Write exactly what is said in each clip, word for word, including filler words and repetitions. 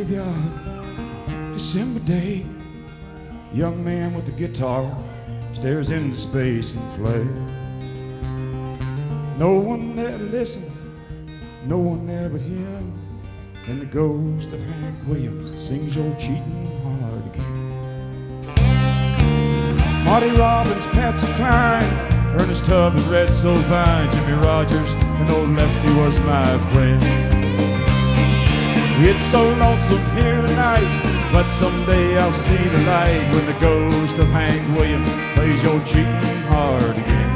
graveyard, December day. Young man with a guitar stares into space and plays. No one there to listen, no one there but him. And the ghost of Hank Williams sings your cheating heart again. Marty Robbins, Patsy Cline, Ernest Tubb and Red Sovine, Jimmy Rogers, and old Lefty was my friend. It's so lonesome here tonight, but someday I'll see the light when the ghost of Hank Williams plays your cheating heart again.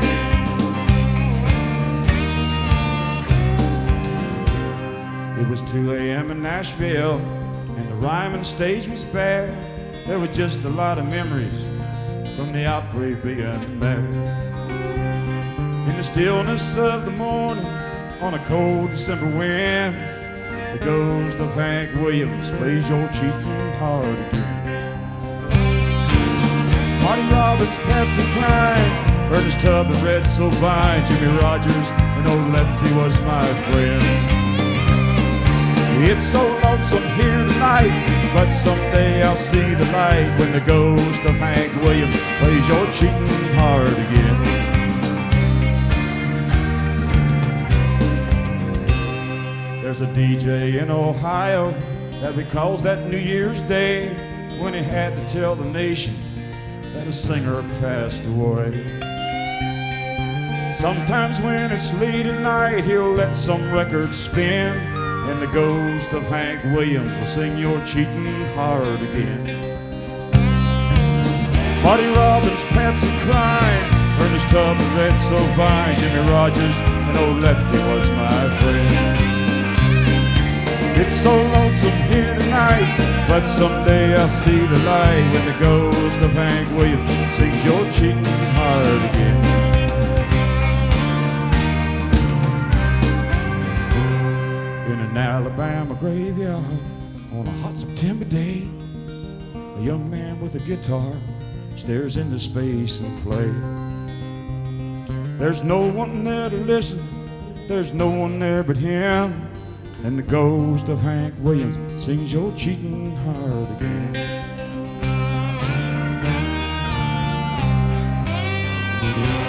It was two a m in Nashville, and the Ryman stage was bare. There were just a lot of memories from the Opry being there. In the stillness of the morning, on a cold December wind, the ghost of Hank Williams plays your cheating heart again. Marty Robbins, Patsy Cline, Ernest Tubb and Red Sovine, Jimmy Rogers, and old Lefty was my friend. It's so lonesome here tonight, but someday I'll see the light when the ghost of Hank Williams plays your cheating heart again. There's a D J in Ohio that recalls that New Year's Day when he had to tell the nation that a singer passed away. Sometimes when it's late at night, he'll let some record spin, and the ghost of Hank Williams will sing your cheating heart again. Marty Robbins, Patsy Cline, Ernest Tubb and Red Sovine, Jimmy Rogers, and old Lefty was my friend. It's so lonesome here tonight, but someday I'll see the light when the ghost of Hank Williams sings your cheating heart again. In an Alabama graveyard on a hot September day, a young man with a guitar stares into space and plays. There's no one there to listen, there's no one there but him, and the ghost of Hank Williams sings your cheating heart again.